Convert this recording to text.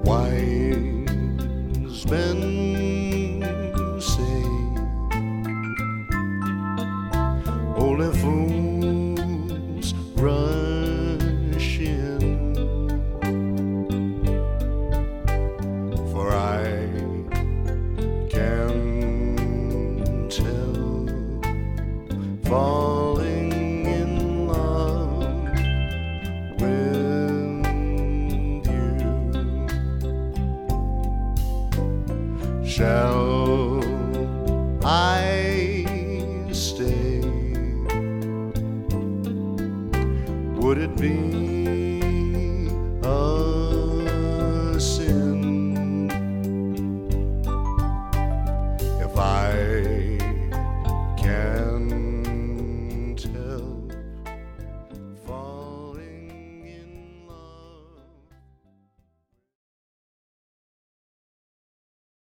Wise men say only fools rush in, for I can tell falling in love with you shall